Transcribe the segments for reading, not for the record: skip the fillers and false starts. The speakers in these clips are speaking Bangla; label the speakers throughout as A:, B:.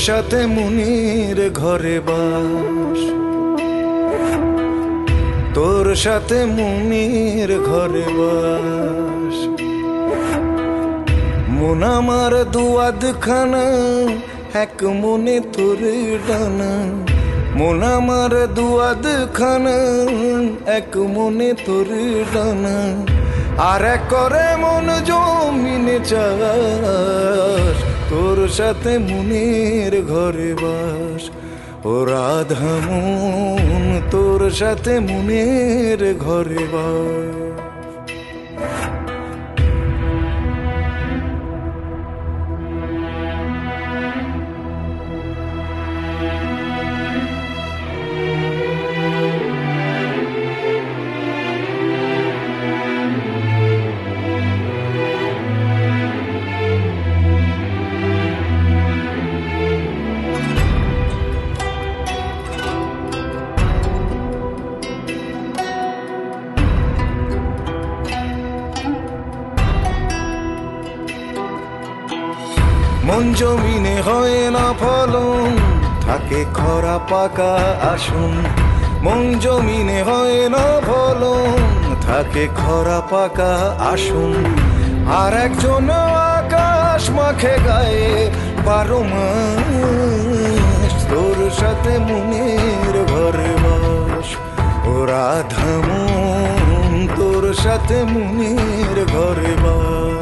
A: সাথে মুনির ঘরে বাস, তোর সাথে মুনির ঘরে বাস। মন আমার দুয়াদ খানা, এক মনে তোর ডানা। মন আমার দুয়াদ খানা, এক মনে তোর ডানা। আর এক করে মন জমিনে চাষ, তোর সাথে মুনির ঘরে বাস। ও রাধা মন, তোর সাথে মুনির ঘরে বাস। মন জমিনে হয় না ফলন, থাকে খরা পাকা আসন। মন জমিনে হয় না ফলন, থাকে খরা পাকা আসন। আর একজন আকাশ মাখে গায়ে 12 মাস, তোর সাথে মুনির ঘরে বাস। ও রাধা মন, তোর সাথে মুনির ঘরে বাস।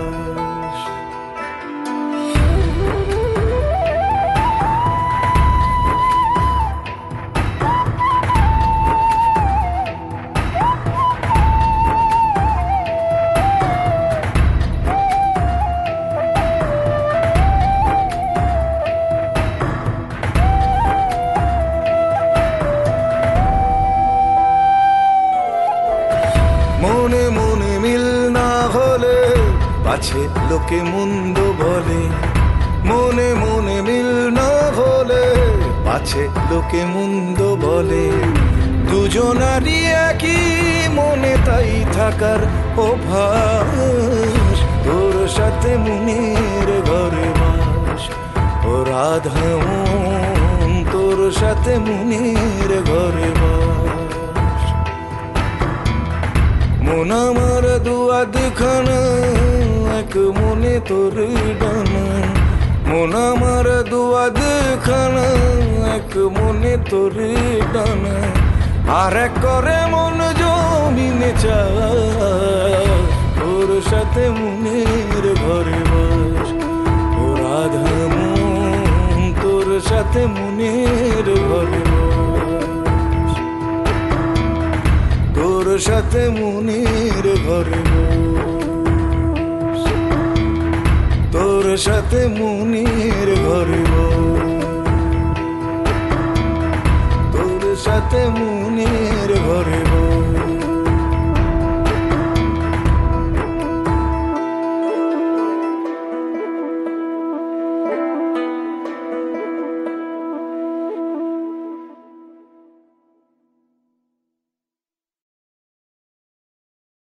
A: মনে মনে মিল না হলে পাছে লোকে মন্দ বলে। মনে মনে মিল না হলে পাছে লোকে মন্দ বলে। দুজনারই একই মনে তাই থাকার অভ্যাস, তোর সাথে মুনির ঘরে বাস। ও রাধা মন, তোর সাথে মুনির ঘরে বাস। মন আমার দুয়াদ খানা, এক মনে তোর ডানা। মন আমার দুয়াদ খানা, এক মনে তোর ডানা। আর এক করে মন জমিনে চাষ, তোর সাথে মুনির ঘরে বাস। ও রাধা মন, তোর সাথে মুনির ঘরে বাস। তোর সাথে মুনির ঘরে বাস। তোর সাথে মুনির ঘরে বাস। তোর সাথে মুনির ঘরে বাস।